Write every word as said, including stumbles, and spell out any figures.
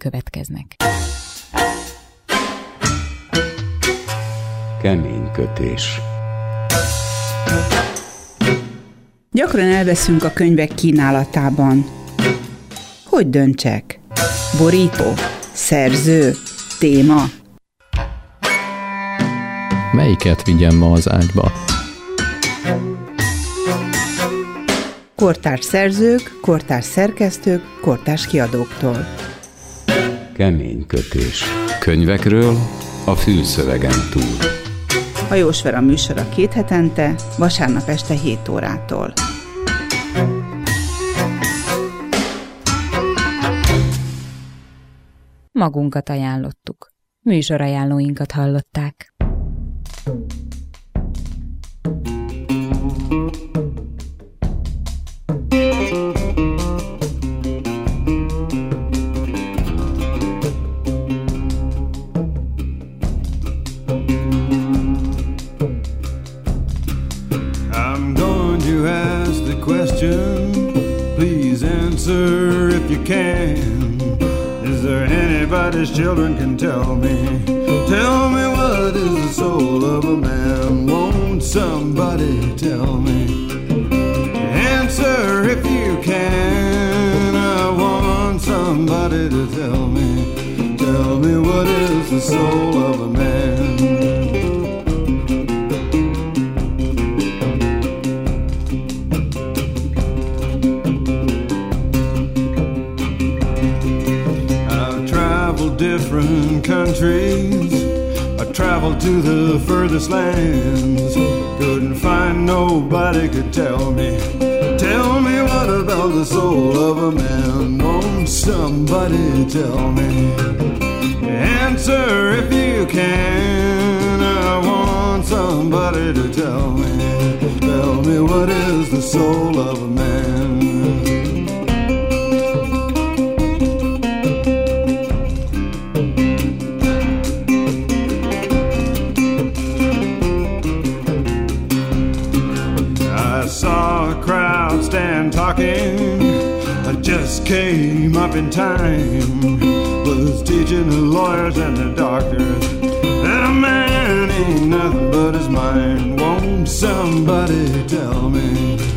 következnek. Kemény kötés. Gyakran elveszünk a könyvek kínálatában. Hogy döntsek? Borító? Szerző? Téma? Melyiket vigyem ma az ágyba? Kortárs szerzők, kortárs szerkesztők, kortárs kiadóktól. Kemény kötés. Könyvekről a fülszövegen túl. Hajós Vera műsora két hetente, vasárnap este hét órától. Magunkat ajánlottuk. Műsorajánlóinkat hallották. I'm going to ask the question. Please answer if you can. Is there anybody's children can tell me? Tell me what is the soul of a man? Won't somebody tell me? Answer if you can. I want somebody to tell me. Tell me what is the soul of a man? Different countries, I traveled to the furthest lands. Couldn't find nobody could tell me. Tell me what about the soul of a man? Won't somebody tell me? Answer if you can. I want somebody to tell me. Tell me what is the soul of a man? Talking, I just came up in time. Was teaching the lawyers and the doctors that a man ain't nothing but his mind. Won't somebody tell me?